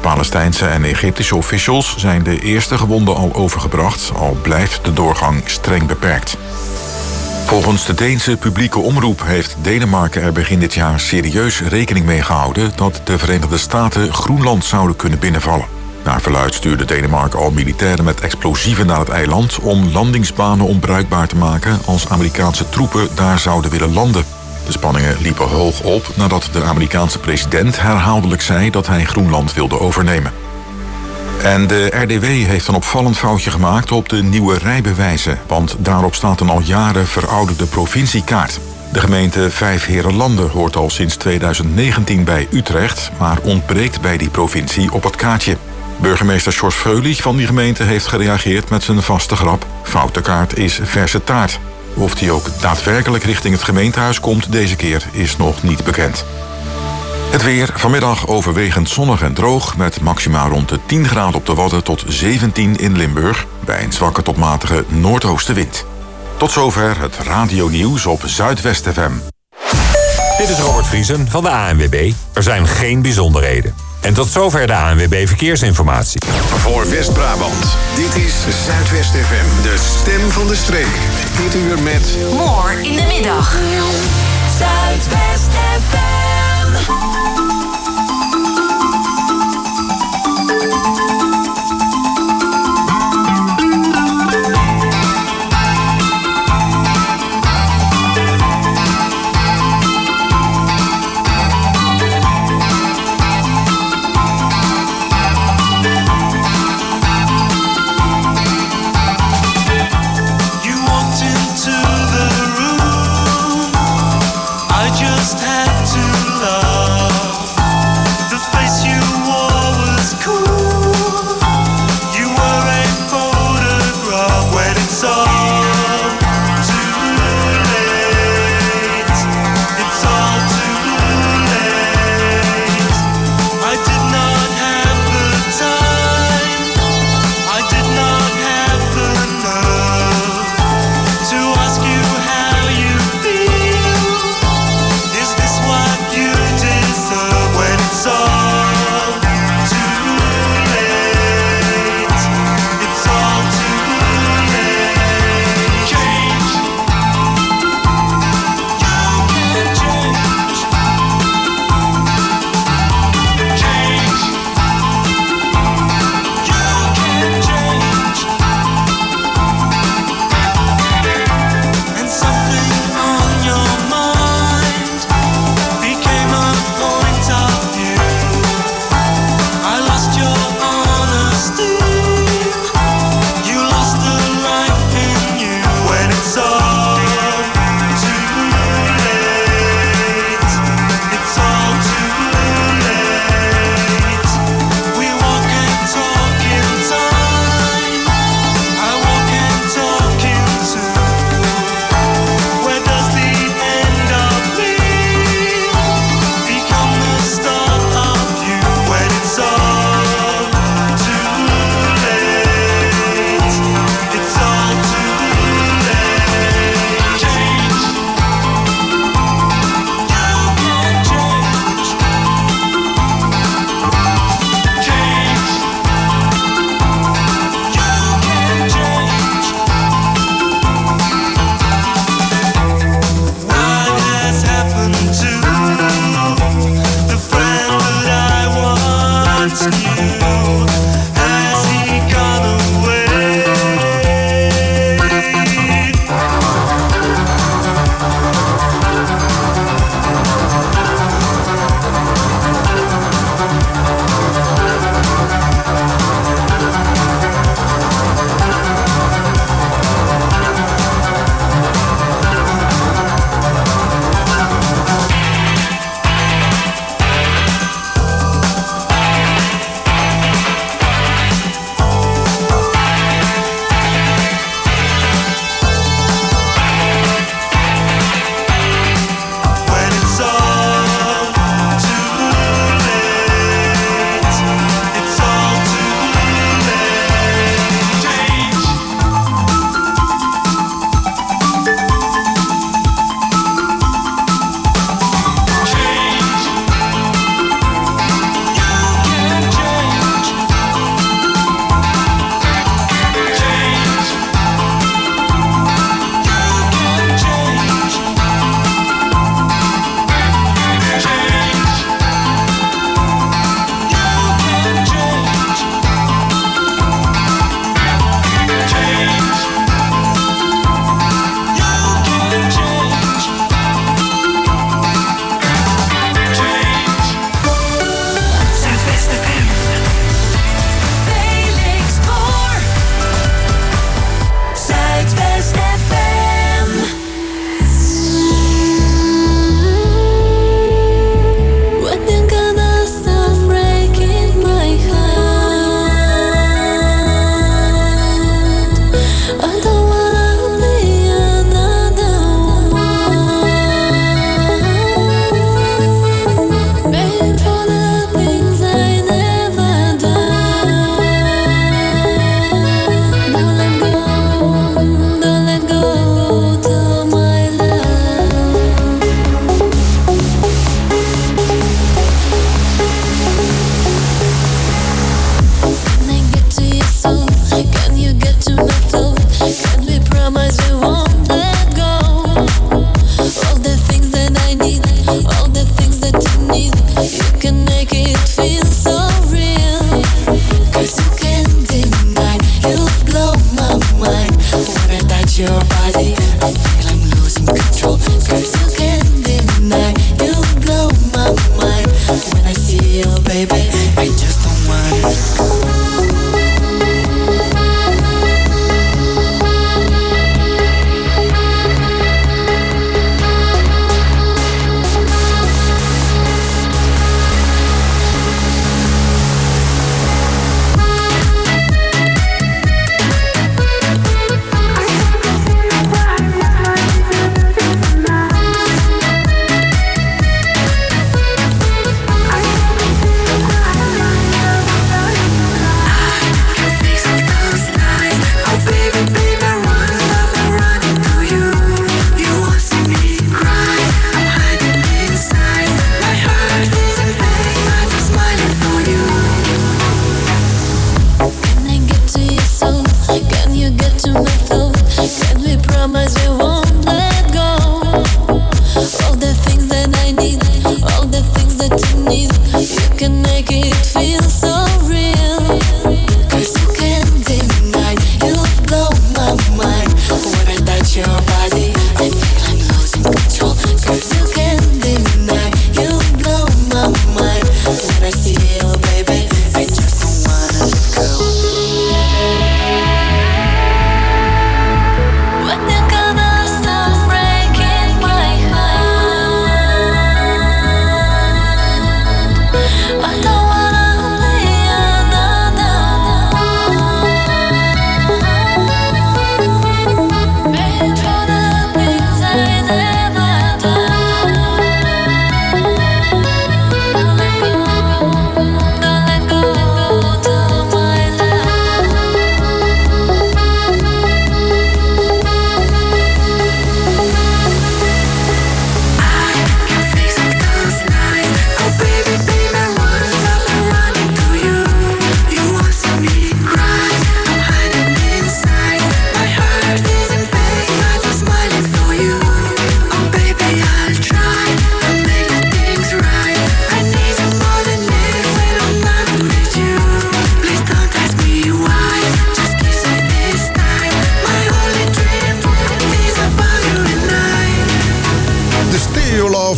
Palestijnse en Egyptische officials zijn de eerste gewonden al overgebracht, al blijft de doorgang streng beperkt. Volgens de Deense publieke omroep heeft Denemarken er begin dit jaar serieus rekening mee gehouden dat de Verenigde Staten Groenland zouden kunnen binnenvallen. Naar verluidt stuurde Denemarken al militairen met explosieven naar het eiland om landingsbanen onbruikbaar te maken als Amerikaanse troepen daar zouden willen landen. De spanningen liepen hoog op nadat de Amerikaanse president herhaaldelijk zei dat hij Groenland wilde overnemen. En de RDW heeft een opvallend foutje gemaakt op de nieuwe rijbewijzen, want daarop staat een al jaren verouderde provinciekaart. De gemeente Vijfheerenlanden hoort al sinds 2019 bij Utrecht, maar ontbreekt bij die provincie op het kaartje. Burgemeester Sjors Freulich van die gemeente heeft gereageerd met zijn vaste grap: foute kaart is verse taart. Of die ook daadwerkelijk richting het gemeentehuis komt deze keer is nog niet bekend. Het weer, vanmiddag overwegend zonnig en droog, met maxima rond de 10 graden op de Wadden tot 17 in Limburg, bij een zwakke tot matige noordoostenwind. Tot zover het radionieuws op Zuidwest FM. Dit is Robert Vriesen van de ANWB. Er zijn geen bijzonderheden. En tot zover de ANWB Verkeersinformatie. Voor West-Brabant, dit is Zuidwest FM, de stem van de streek. Dit uur met More in de middag. Zuidwest FM.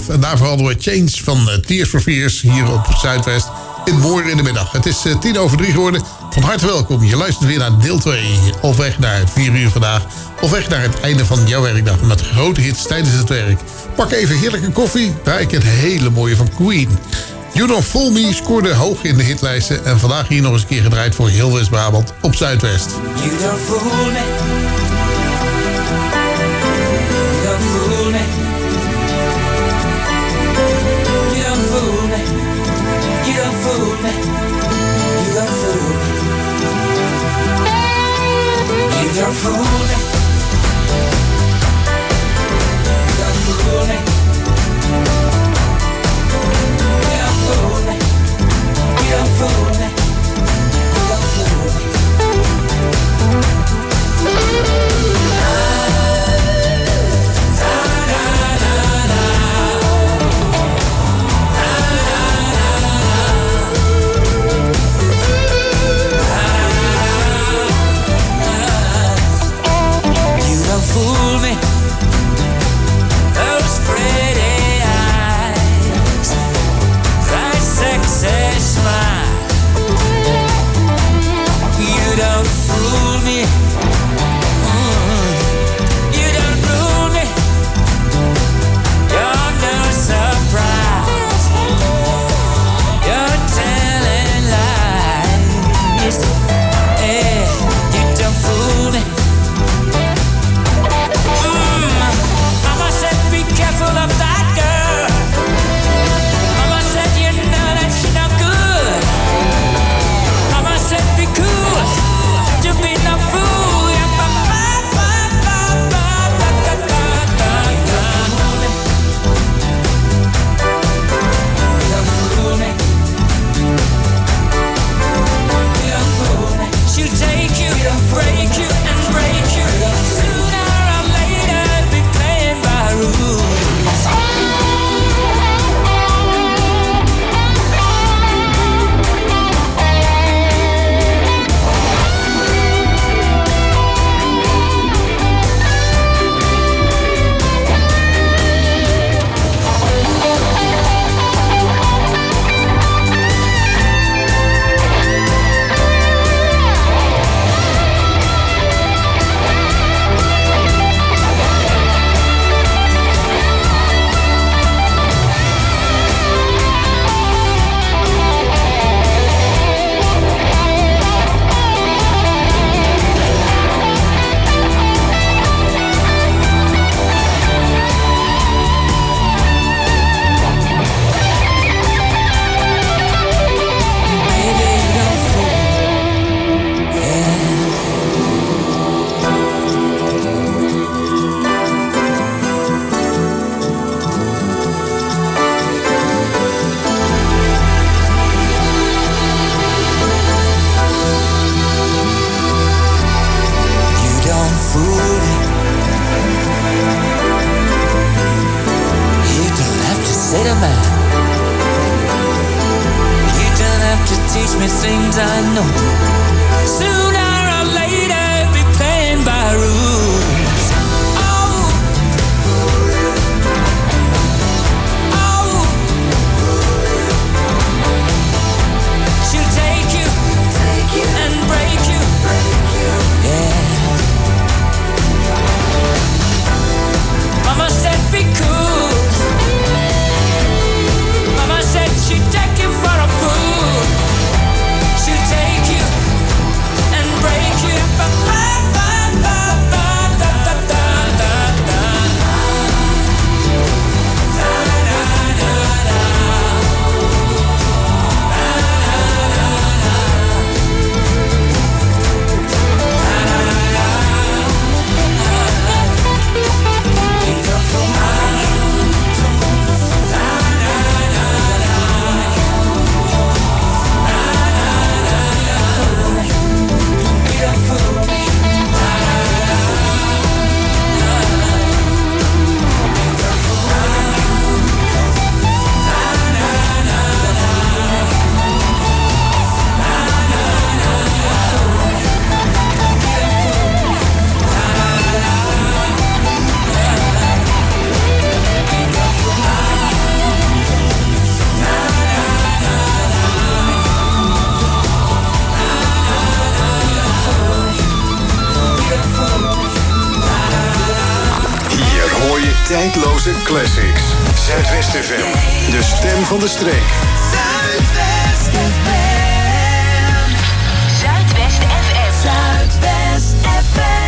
En daarvoor hadden we Change van Tears for Fears hier op Zuidwest in Mooi in de middag. Het is 3:10 geworden. Van harte welkom. Je luistert weer naar deel 2. Of weg naar 4 uur vandaag. Of weg naar het einde van jouw werkdag met grote hits tijdens het werk. Pak even heerlijke koffie. Daar ik het hele mooie van Queen. You Don't Fool Me scoorde hoog in de hitlijsten. En vandaag hier nog eens een keer gedraaid voor heel West-Brabant op Zuidwest. You don't fool me. You don't fool me. You don't fool me. You don't fool me. You don't fool me. You don't fool me. You don't fool me. You don't fool me. You don't fool me. You don't fool me. Those pretty eyes, that sexy smile. You don't fool me. You don't fool me. You're no surprise. You're telling lies. Hey, you don't fool me. Mama said be careful of that girl. Mama said you know that she no good. Mama said be cool. You be no fool. She'll take you, break you, and break you. Sooner or later, be playing by rules. Break tijdloze classics. Zuidwest FM, de stem van de streek. Zuidwest FM. Zuidwest FM. Zuidwest FM.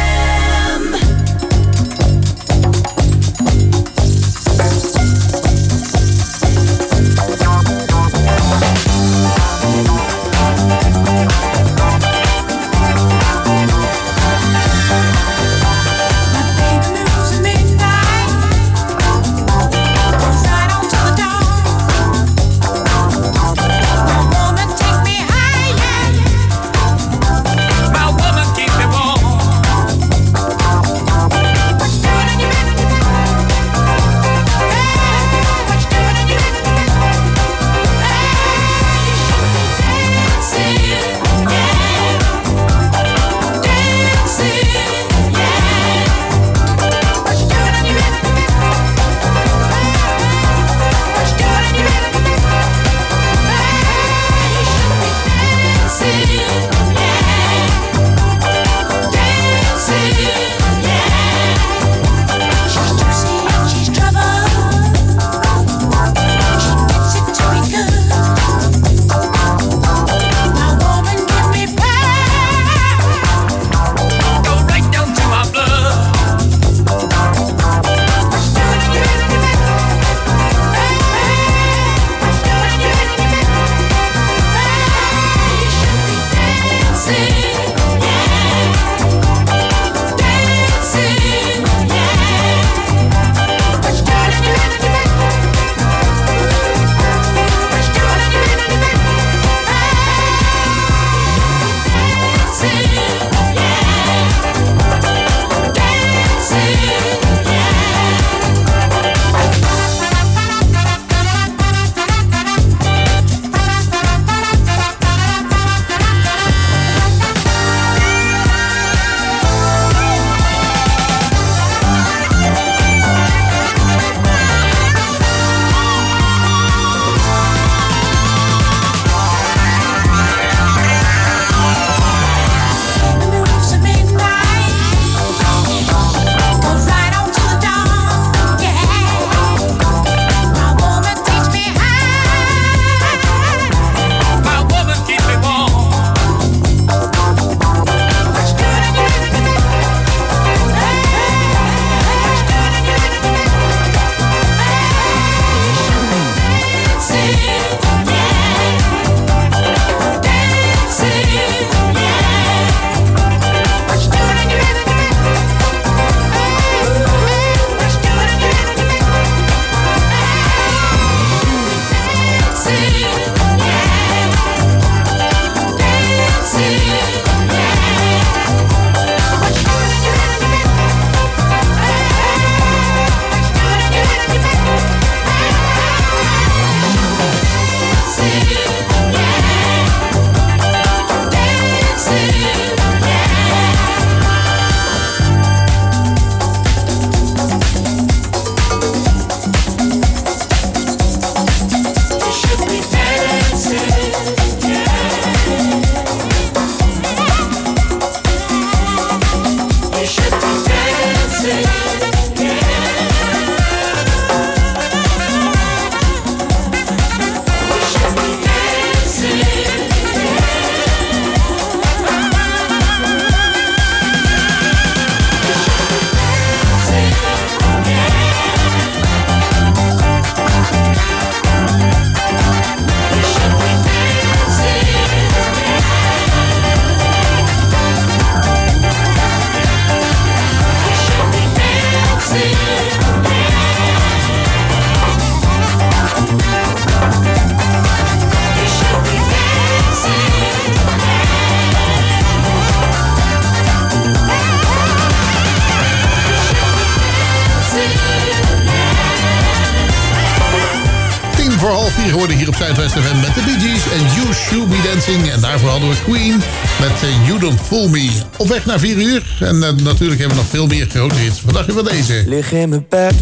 voor half 4 geworden hier op Zuidwest FM met de Bee Gees en You Should Be Dancing. En daarvoor hadden we Queen met You Don't Fool Me. Op weg naar 4 uur. En natuurlijk hebben we nog veel meer grote hits. Wat dacht je van deze? Lig in mijn bed,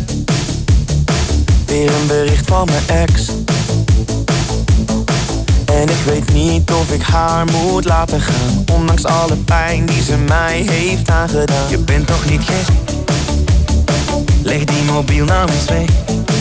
weer een bericht van mijn ex. En ik weet niet of ik haar moet laten gaan, ondanks alle pijn die ze mij heeft aangedaan. Je bent toch niet gek? leg die mobiel nou eens weg.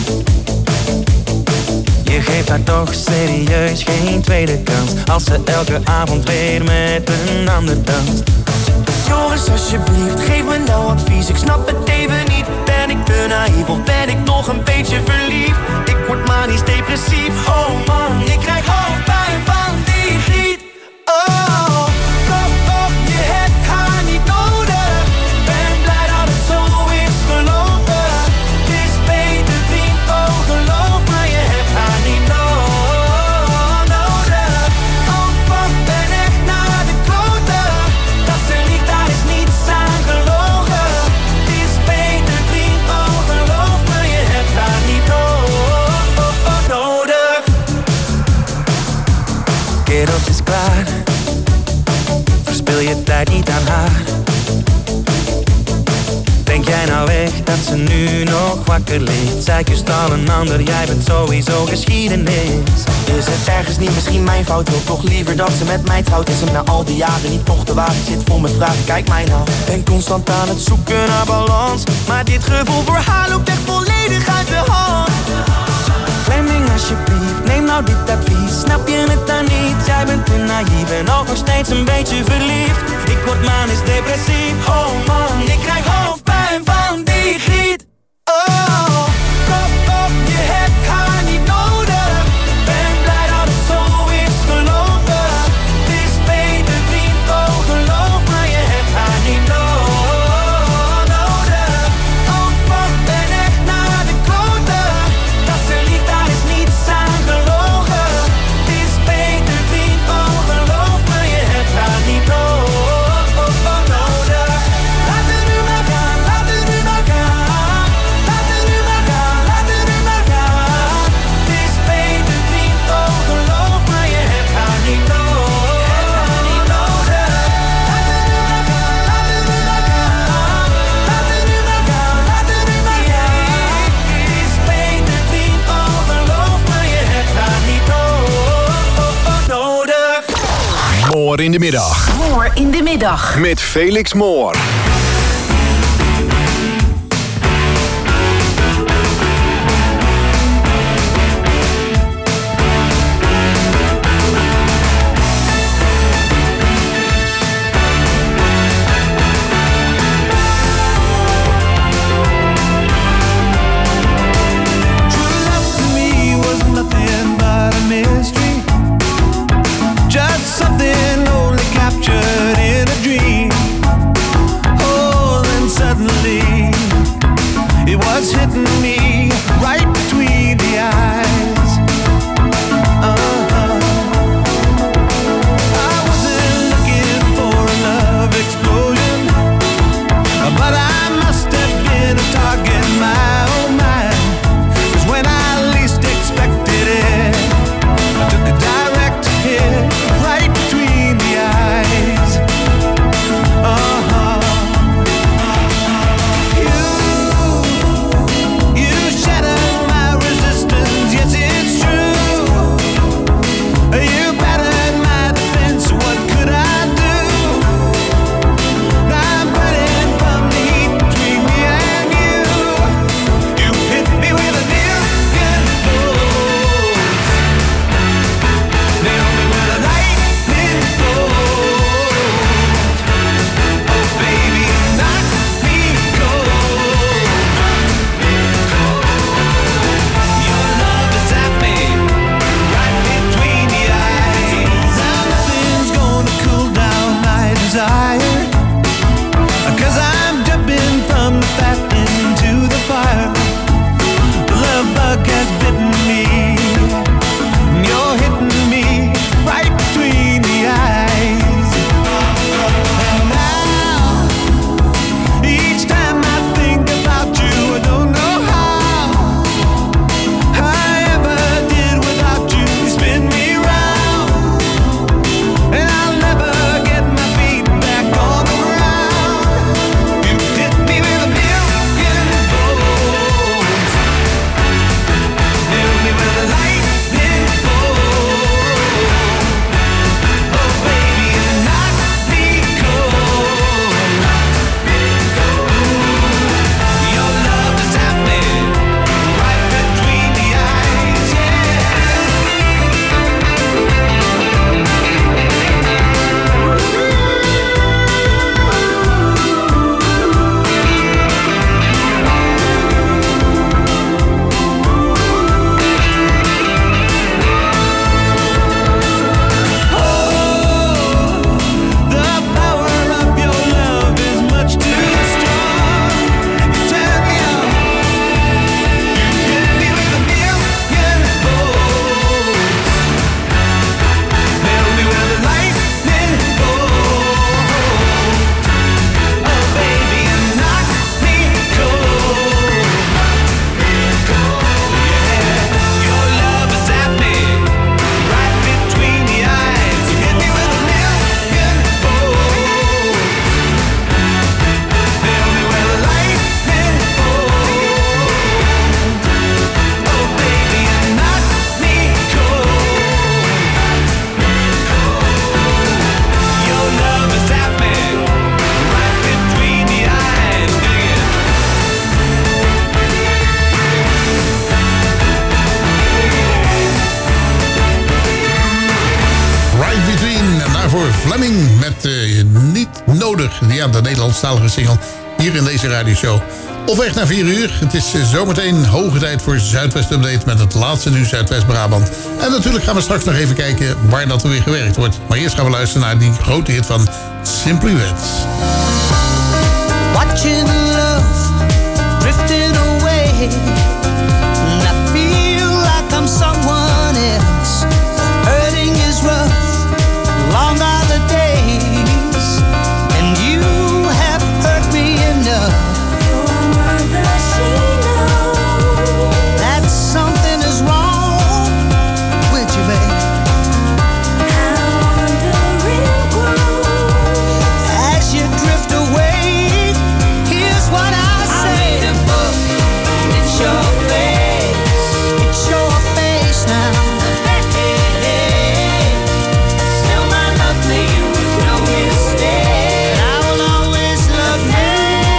Je geeft haar toch serieus geen tweede kans, als ze elke avond weer met een ander danst. Joris, alsjeblieft, geef me nou advies, ik snap het even niet. Ben ik te naïef of ben ik nog een beetje verliefd? Ik word manisch depressief, oh man, ik krijg hoofdpijn van die griet. Oh, kom op, je hebt haar niet nodig. Ben blij dat het zo is gelopen. Het is beter vriend, oh geloof me, je hebt haar niet nodig. Oh fuck, ben echt naar de kloten. Dat ze liegt, daar is niets aan gelogen. Het is beter vriend, oh geloof me, je hebt haar niet nodig. Kerels is klaar, verspil je tijd niet aan haar. Denk jij nou echt dat ze nu nog wakker ligt? Zij kust al een ander, jij bent sowieso geschiedenis. Is het ergens niet misschien mijn fout? Wil toch liever dat ze met mij trouwt? Is hem na al die jaren niet toch te waar? Ik zit vol met vragen, kijk mij nou. Ben constant aan het zoeken naar balans, maar dit gevoel voor haar loopt echt volledig uit de hand. Fleming alsjeblieft, neem nou dit advies. Snap je het dan niet? Jij bent te naïef en ook nog steeds een beetje verliefd. Ik word manisch depressief, oh man, ik krijg hoofdpijn van die griet. Oh, kom op, je hebt haar niet nodig. Ben blij dat het zo is gelopen. Het is beter vriend, oh geloof me, je hebt haar niet nodig. Oh fuck, ben echt naar de kloten. Dat ze liegt, daar is niets aan gelogen. Het is beter vriend, oh geloof me, je hebt haar niet nodig. Laat het nu maar gaan, laat het nu maar gaan. Laat het nu maar gaan, laat het nu maar gaan. Het is beter vriend, oh geloof me, je hebt haar niet nodig. Laat het nu maar gaan, laat het nu maar gaan. Laat het nu maar gaan, laat het nu maar gaan. Het is beter vriend, oh geloof me, je hebt haar niet nodig. Moor in de middag. Moor in de middag. Met Felix Moor. Just something only captured in a dream. Oh, Fleming met Niet Nodig. Ja, de Nederlandstalige single hier in deze radioshow. Op weg naar 4 uur. Het is zometeen hoge tijd voor Zuidwest Update met het laatste nieuws uit West-Brabant. En natuurlijk gaan we straks nog even kijken waar dat er weer gewerkt wordt. Maar eerst gaan we luisteren naar die grote hit van Simply Red. Watching love drifting away, and I feel like I'm someone else. Hurting is rough, long are the days, and you have hurt me enough. Your mother, she knows that something is wrong with you, babe. how wandering grows. As you drift away, here's what I say. I read a book, it's your face. It's your face now. Still my love for you is no mistake. I will always love you.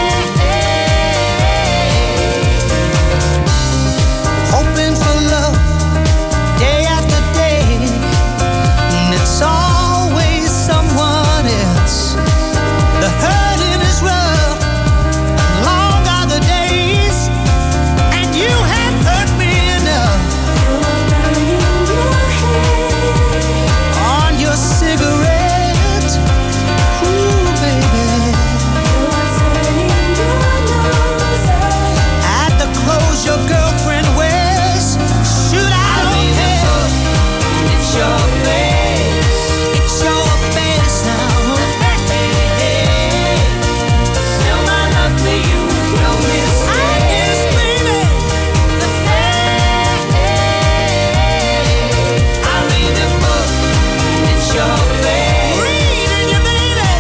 Hoping for love day after day, and it's always someone else. The hurting is rough, long are the days, and you have hurt me enough. You're burning your head. On your cigarette, ooh baby. You're turning your nose up. At the clothes your girlfriend wears, should I don't care. It's your face. It's your face now. Still my love for you is no mistake. Yes, baby. I read a book, it's your face. Reading you, baby.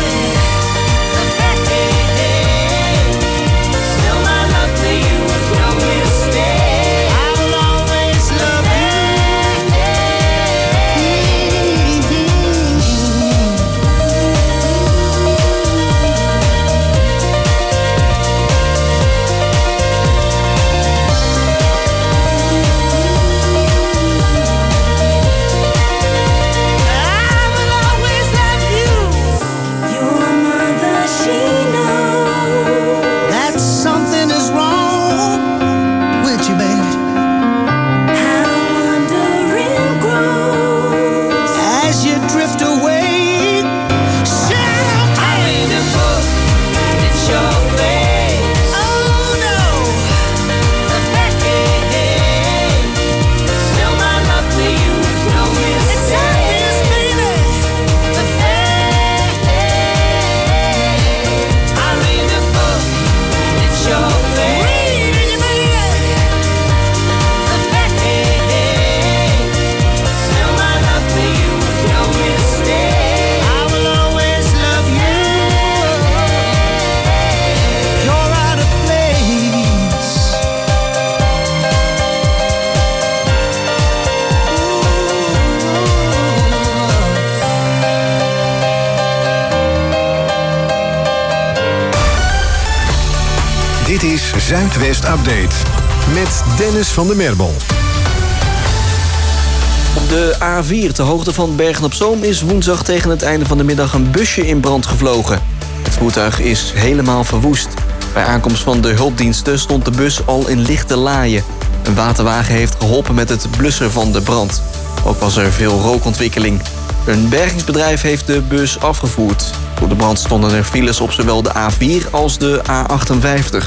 Still my love for you is no mistake. I will always love you. I will always love you. Your mother, she knows That something is wrong with you, baby. how wandering grows. As you drift away, shout I read a book, it's your face. oh no. Still my love for you is no It's obvious, mistake. baby. I read a book, it's your face. Reading you, baby. Still my love for you is no mistake. I will always love you. You're out of place. Dit is Zuidwest Update met Dennis van der Merbel. Op de A4 ter hoogte van Bergen-op-Zoom is woensdag tegen het einde van de middag een busje in brand gevlogen. Het voertuig is helemaal verwoest. Bij aankomst van de hulpdiensten stond de bus al in lichte laaien. Een waterwagen heeft geholpen met het blussen van de brand. Ook was er veel rookontwikkeling. Een bergingsbedrijf heeft de bus afgevoerd. Door de brand stonden er files op zowel de A4 als de A58.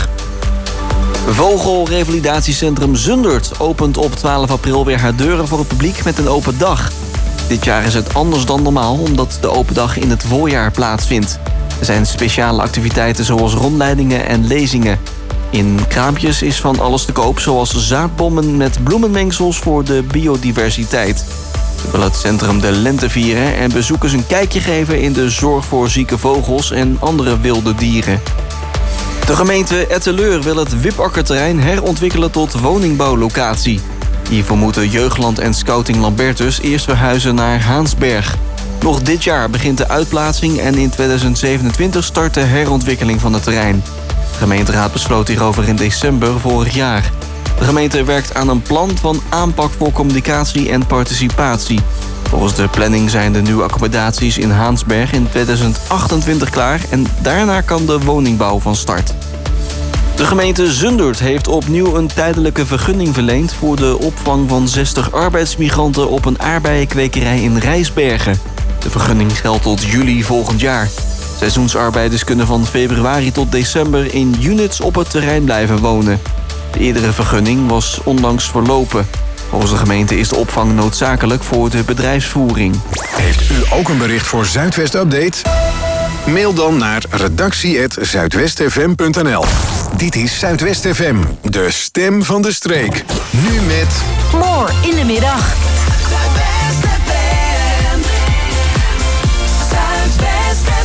Vogelrevalidatiecentrum Zundert opent op 12 april weer haar deuren voor het publiek met een open dag. Dit jaar is het anders dan normaal omdat de open dag in het voorjaar plaatsvindt. Er zijn speciale activiteiten zoals rondleidingen en lezingen. In kraampjes is van alles te koop zoals zaadbommen met bloemenmengsels voor de biodiversiteit. Ze willen het centrum de lente vieren en bezoekers een kijkje geven in de zorg voor zieke vogels en andere wilde dieren. De gemeente Etteleur wil het Wipakkerterrein herontwikkelen tot woningbouwlocatie. Hiervoor moeten Jeugdland en Scouting Lambertus eerst verhuizen naar Haansberg. Nog dit jaar begint de uitplaatsing en in 2027 start de herontwikkeling van het terrein. De gemeenteraad besloot hierover in december vorig jaar. De gemeente werkt aan een plan van aanpak voor communicatie en participatie. Volgens de planning zijn de nieuwe accommodaties in Haansberg in 2028 klaar en daarna kan de woningbouw van start. De gemeente Zundert heeft opnieuw een tijdelijke vergunning verleend voor de opvang van 60 arbeidsmigranten op een aardbeienkwekerij in Rijsbergen. De vergunning geldt tot juli volgend jaar. Seizoensarbeiders kunnen van februari tot december in units op het terrein blijven wonen. De eerdere vergunning was onlangs verlopen. Volgens de gemeente is de opvang noodzakelijk voor de bedrijfsvoering. Heeft u ook een bericht voor Zuidwest Update? Mail dan naar redactie@zuidwestfm.nl. Dit is Zuidwest FM, de stem van de streek. Nu met... More in de middag. Zuidwest FM. Zuidwest FM.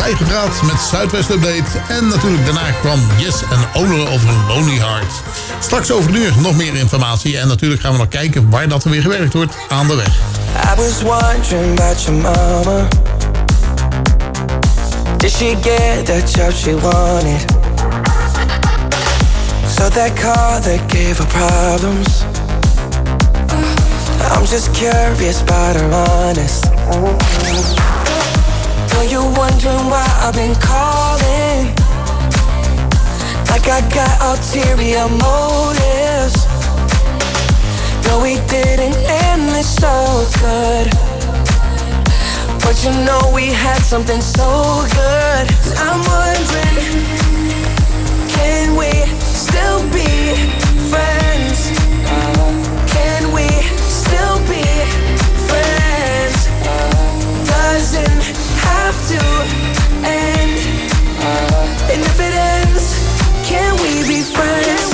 bijgepraat met Zuidwest Update. En natuurlijk daarna kwam Yes en Owner over Lonely Heart. Straks over een uur nog meer informatie. En natuurlijk gaan we nog kijken waar dat er weer gewerkt wordt aan de weg. I was wondering about your mama. Did she get the job she wanted? So that car that gave her problems. I'm just curious about her honest. Know you're wondering why I've been calling, like I got ulterior motives. No, we didn't end this so good, but you know we had something so good. I'm wondering, can we still be friends? Can we still be friends? Doesn't have to end. And if it ends, can we be friends?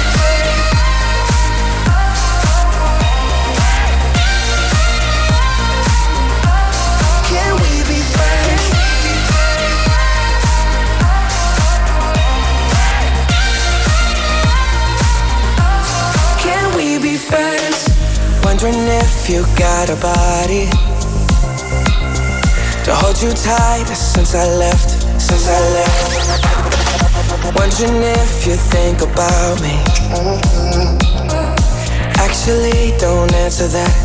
Can we be friends? Can we be friends? Wondering if you got a body to hold you tight since I left. Wondering if you think about me. Actually, don't answer that.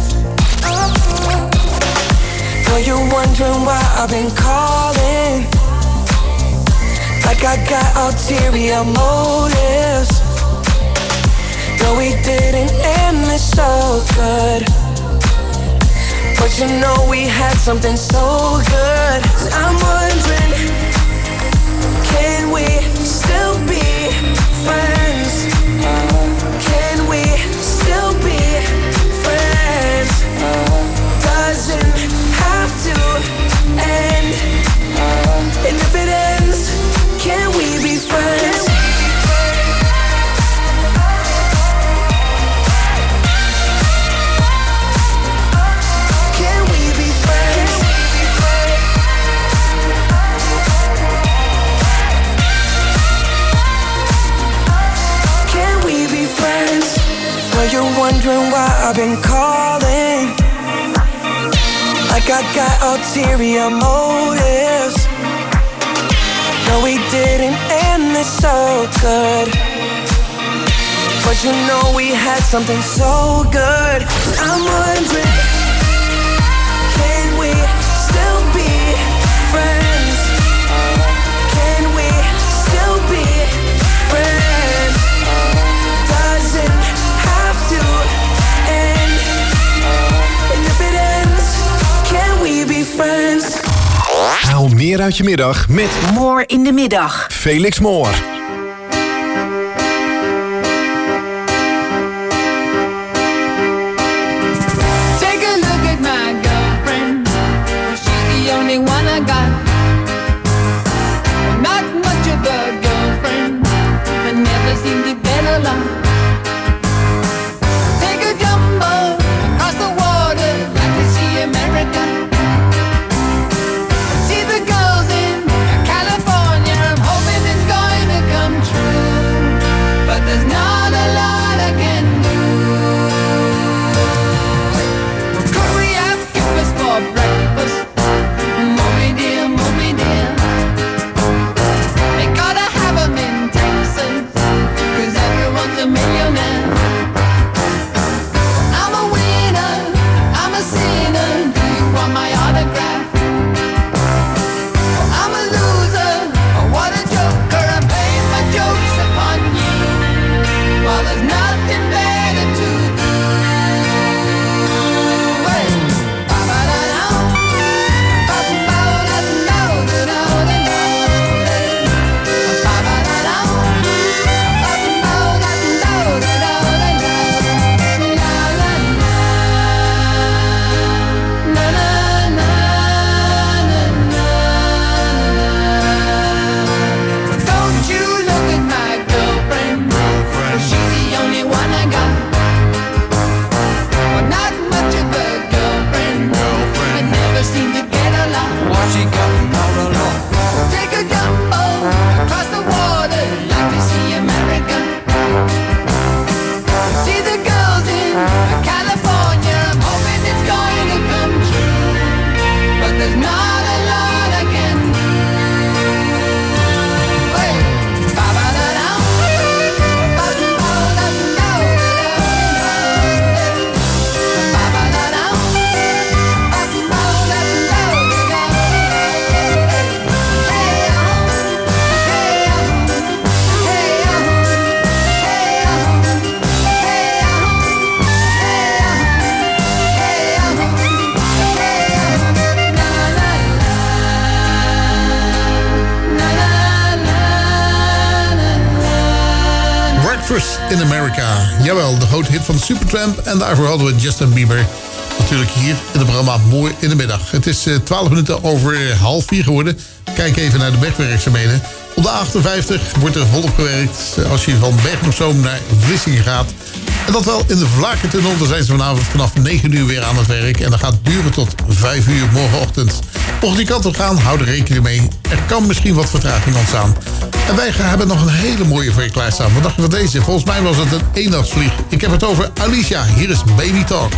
Know you're wondering why I've been calling, like I got ulterior motives. No, we didn't end this so good, but you know we had something so good. I'm wondering, can we still be friends? Can we still be friends? Doesn't have to end. And if it ends, can we be friends? You're wondering why I've been calling, like I got ulterior motives. No, we didn't end this so good, but you know we had something so good. I'm wondering, can we still be friends? Can we still be friends? Doesn't to end. And if it ends, can we be friends? Haal meer uit je middag met Moore in de middag. Felix Moore. Take a look at my girlfriend. She's the only one I got. Not much of a girlfriend, but never seemed to get along. America. See the girls in California. I'm hoping it's going to come. First in America. Jawel, de grote hit van Supertramp. En daarvoor hadden we Justin Bieber. Natuurlijk hier in het programma Mooi in de Middag. Het is 12 minuten over 3:30 geworden. Kijk even naar de wegwerkzaamheden. Op de 58 wordt er volop gewerkt als je van Bergen op Zoom naar Vlissingen gaat. En dat wel in de Vlakentunnel. Daar zijn ze vanavond vanaf 9 uur weer aan het werk. En dat gaat duren tot 5 uur morgenochtend. Mocht die kant op gaan, hou er rekening mee. Er kan misschien wat vertraging ontstaan. En wij hebben nog een hele mooie voor je klaarstaan. Wat dacht je van deze? Volgens mij was het een eendagsvlieg. Ik heb het over Alicia. Hier is Baby Talk.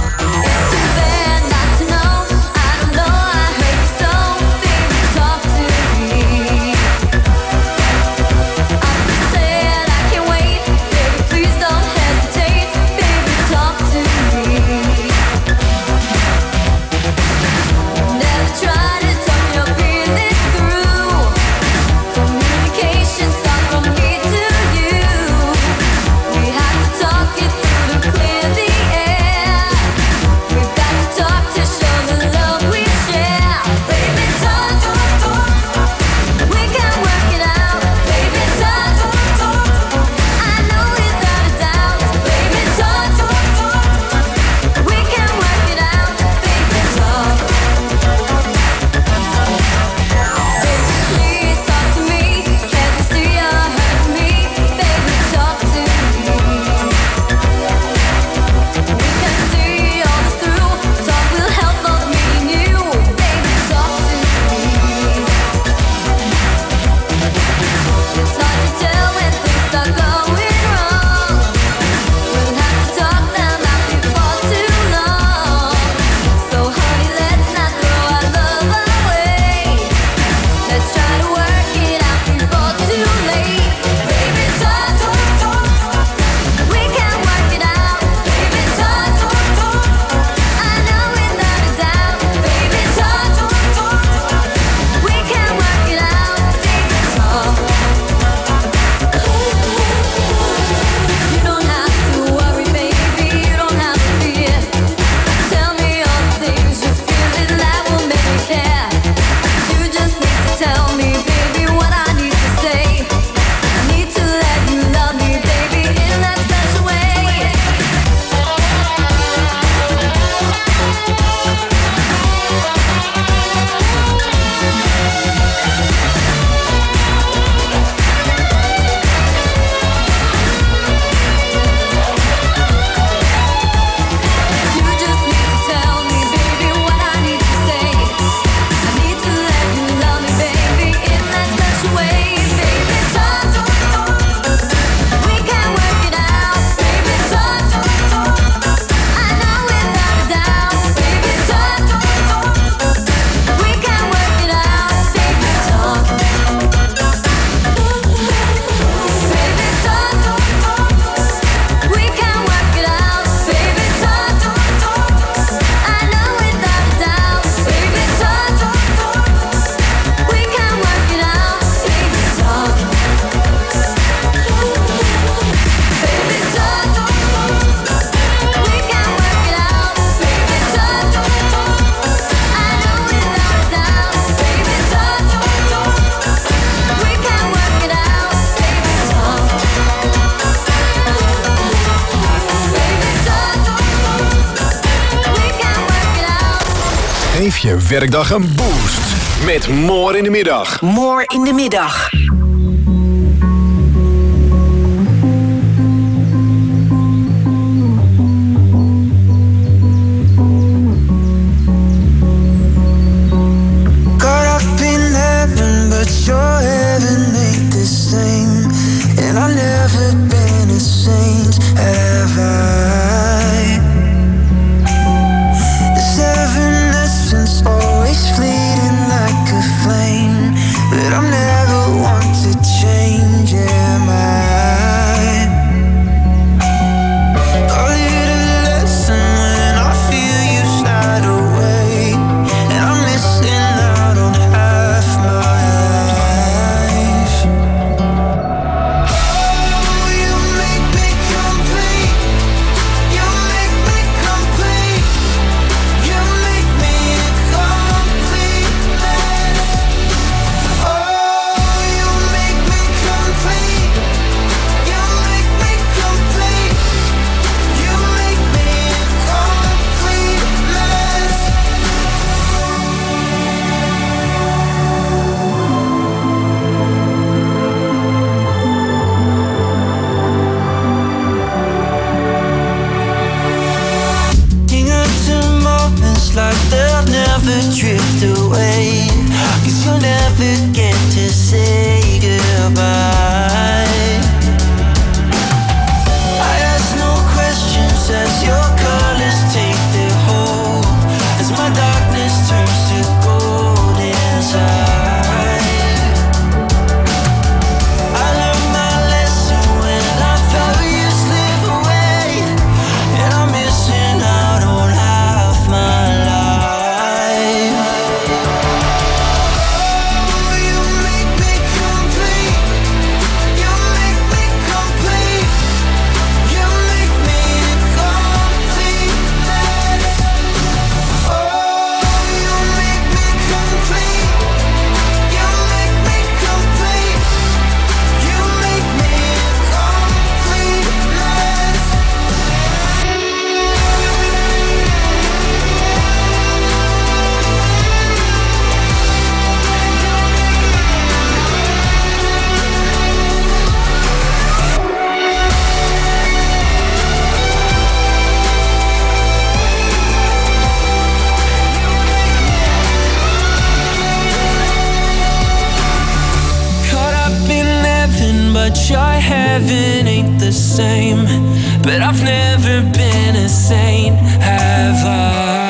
Geef je werkdag een boost met More in de Middag. More in de Middag. Caught up in heaven, but your heaven ain't the same. And I've never been a saint, have I? The seven essence always fleeting like a flame, but I'm never one much your heaven ain't the same, but I've never been a saint, have I?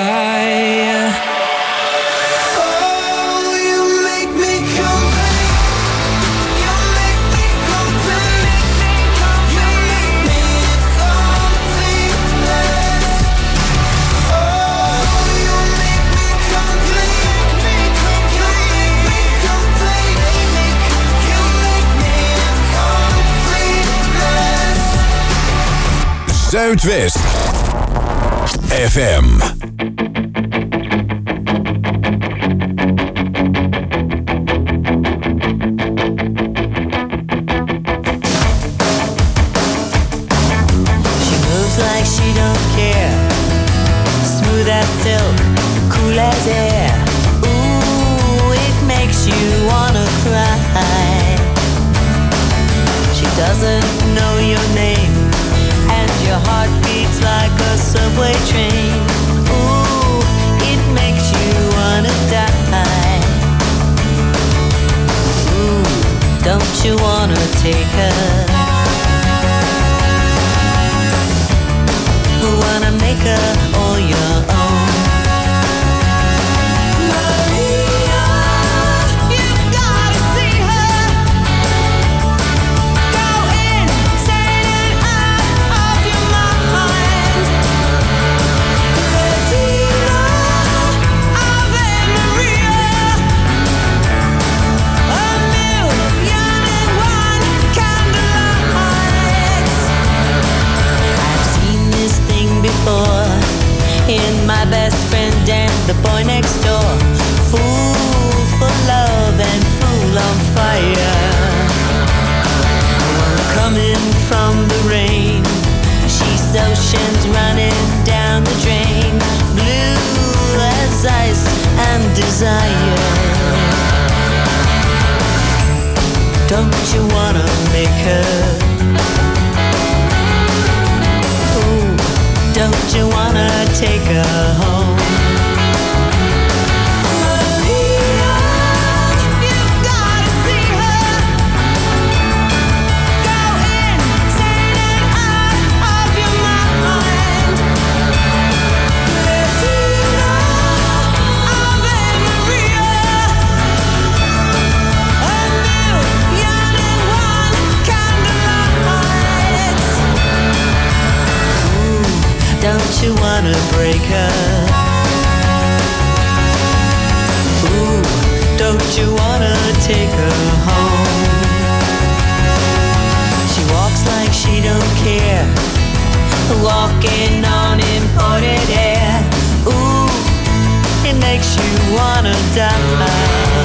Zuidwest FM. Like she don't care, smooth as silk, cool as air. Ooh, it makes you wanna cry. She doesn't know your name, and your heart beats like a subway train. Ooh, it makes you wanna die. Ooh, don't you wanna take her? Wanna make her all your own. Maria, you've gotta see her. Go insane and out of your mind. Regina, Ave Maria. A million and one candlelights. I've seen this thing before in my best friend and the boy next door. Fool for love and fool on fire. Coming from the rain, she's oceans running down the drain. Blue as ice and desire. Don't you wanna make her? Don't you wanna take her home? Maria, you've gotta see her. Go insane and out of your mind. Regina, Ave Maria. A million and one candlelights. Don't you wanna break her? Ooh, don't you wanna take her home? She walks like she don't care, walking on imported air. Ooh, it makes you wanna die.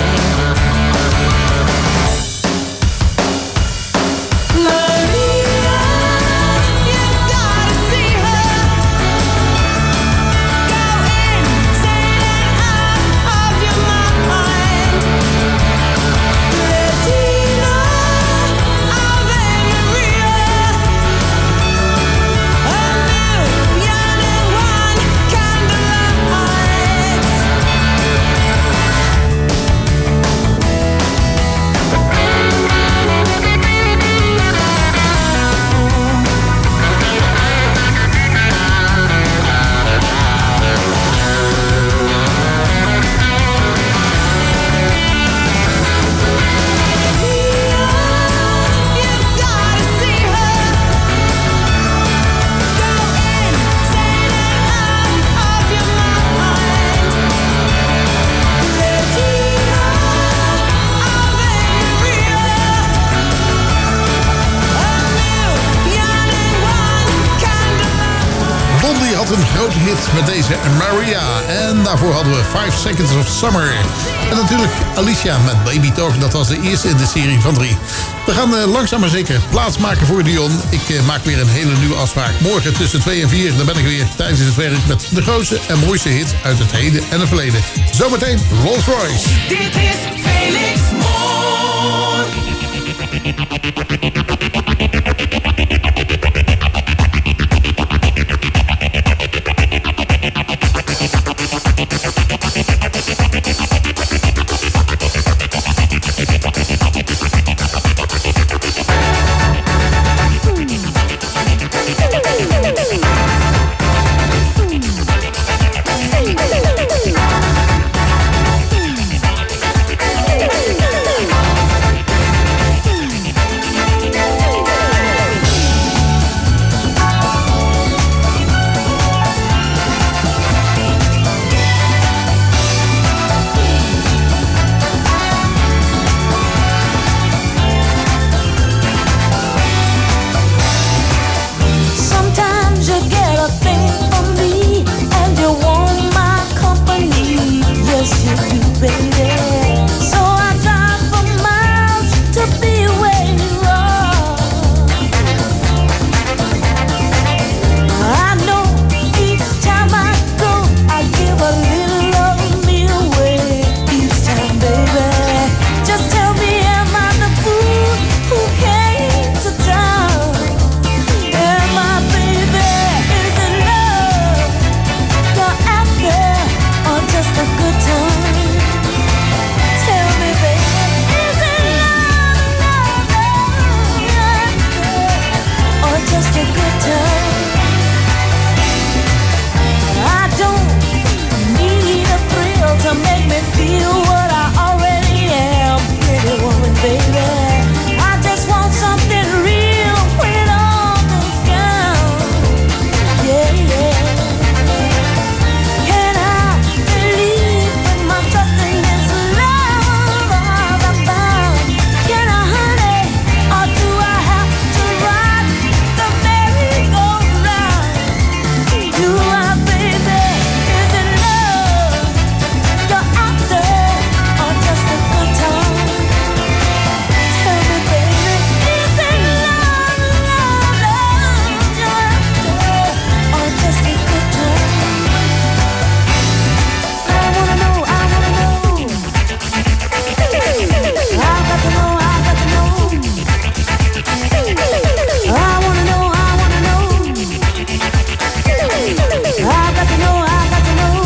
Een grote hit met deze Maria. En daarvoor hadden we 5 Seconds of Summer. En natuurlijk Alicia met Baby Talk. Dat was de eerste in de serie van 3. We gaan langzaam maar zeker plaatsmaken voor Dion. Ik maak weer een hele nieuwe afspraak. Morgen tussen 2 en 4. Dan ben ik weer tijdens het werk met de grootste en mooiste hits uit het heden en het verleden. Zometeen Rolls Royce. Dit is Felix Moon. good time. I don't need a thrill to make me feel what I already am. Pretty woman, baby, I just want something real. Put it on the ground. Yeah, yeah. Can I believe with my trust in His love all I found? Can I, honey, or do I have to ride the merry-go-round? Do I, baby? Is it love you're after, or just a good time? Tell me, baby, is it love, love, love you're after, or just a good time? I wanna know, I wanna know. I got to know, I got to know. I wanna know, I wanna know. I got to know, I got to know.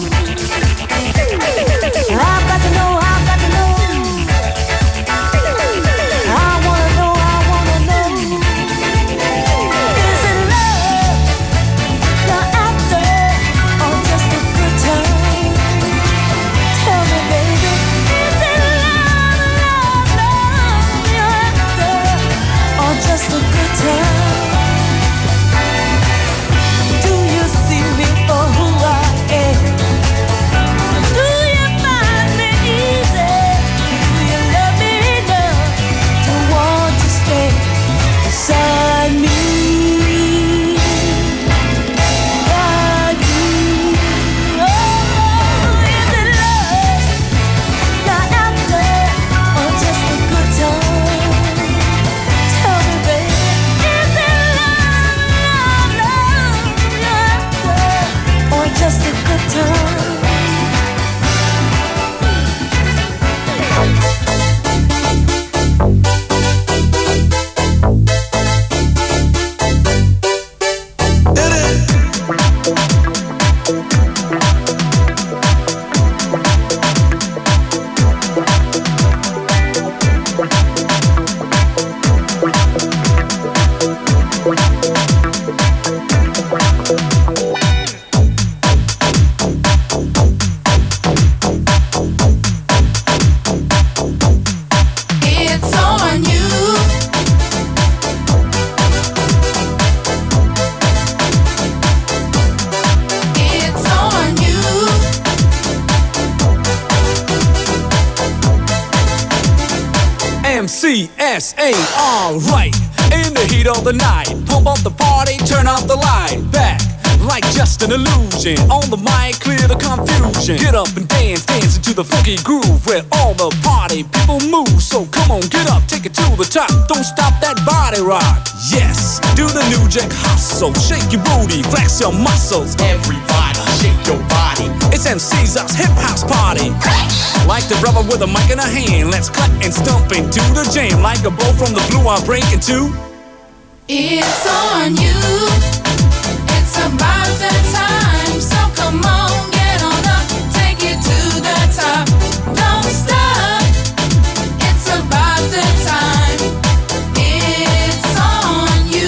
I got to know, I got to know. I wanna know, I wanna know. Is it love you're after, or just a good time? Tell me, baby, is it love, love, love you're after, or just a good time? Do you see me for who I am? Do you find me easy? Do you love me enough to want to stay beside me? Beside me. Oh, is it love you're after, or just a good time? Tell me, baby, is it love, love, love you're after, or just a good time? It's on you. It's on you. MCSA, alright. In the heat of the night, pump up the party, turn off the light. Back like just an illusion. On the mic, clear the confusion. Get up and dance, dance into the funky groove where all the party people move. So come on, get up, take it to the top. Don't stop that body rock. Yes, do the New Jack Hustle. Shake your booty, flex your muscles. Everybody, shake your body. It's MC's us hip house party. Like the brother with a mic in a hand, let's cut and stomp into the jam. Like a bow from the blue, I'm breaking two. It's on you. It's about the time. So come on, get on up, take it to the top. Don't stop. It's about the time. It's on you.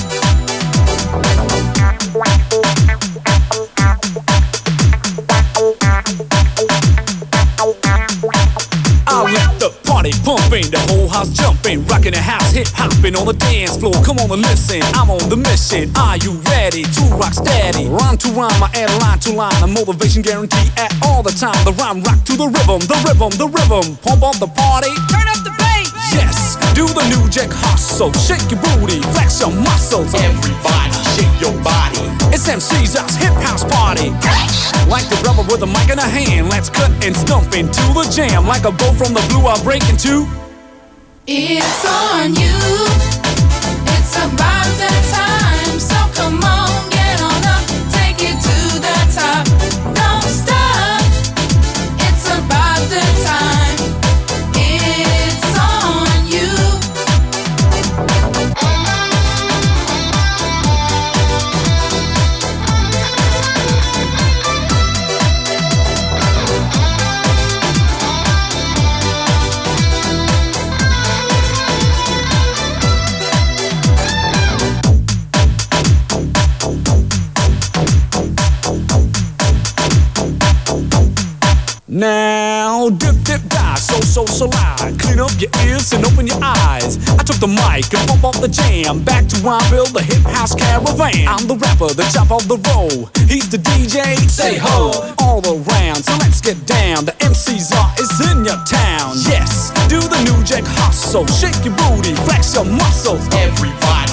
I'll let the party pumping, the whole house jumping, rocking the house, hip hopping on the dance floor. Come on and listen, I'm on the mission. Are you ready to rock steady? Rhyme to rhyme, I add line to line, a motivation guarantee at all the time. The rhyme rock to the rhythm, the rhythm, the rhythm. Pump up the party, turn up the bass. Yes, do the New Jack Hustle, shake your booty, flex your muscles. Everybody, shake your body. It's MC's us hip house party. Like the brother with a mic in a hand, let's cut and stomp into the jam. Like a bow from the blue, I'll break into. It's on you. It's about the time. So come on, get on up, take it to the top. Don't stop. It's about the time. It's on you. Now, dip, dip, die, so loud. Clean up your ears and open your eyes. I took the mic and bump off the jam. Back to Rhymeville, the hip house caravan. I'm the rapper, the top of the roll. He's the DJ, say ho, all around. So let's get down. The MC's is in your town. Yes, do the new jack hustle. Shake your booty, flex your muscles. Everybody